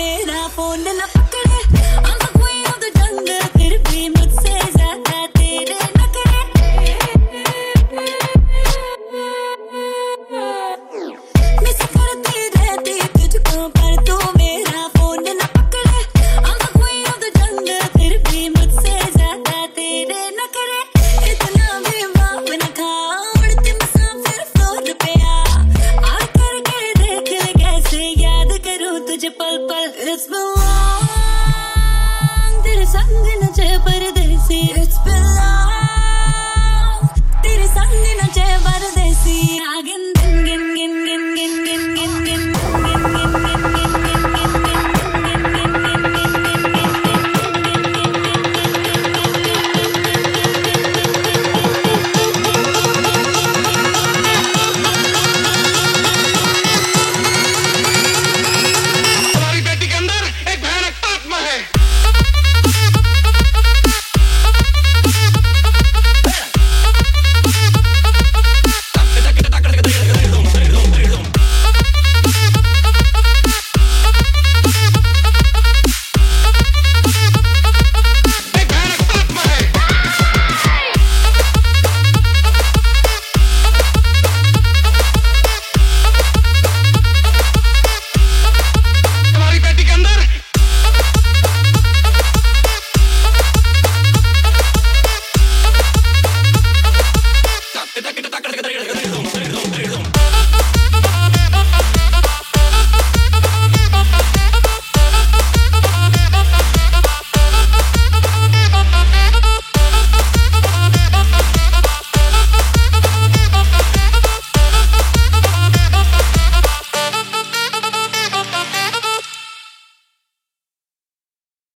मेरा फोन न पकड़े। I'm the queen of the jungle, फिर भी मुझसे ज्यादा तेरे नखरे। मिस करती रहती तुझको पर तू मेरा फोन न पकड़े। I'm the queen of the jungle, फिर भी मुझसे ज्यादा तेरे नखरे। इतना भी माफ न खाओ, उड़ती मुसाफिर फ्लोर पे आ करके देख ले कैसे याद करूं तुझे पल पल। It's been long, तेरे संग नचे परदेसी। It's been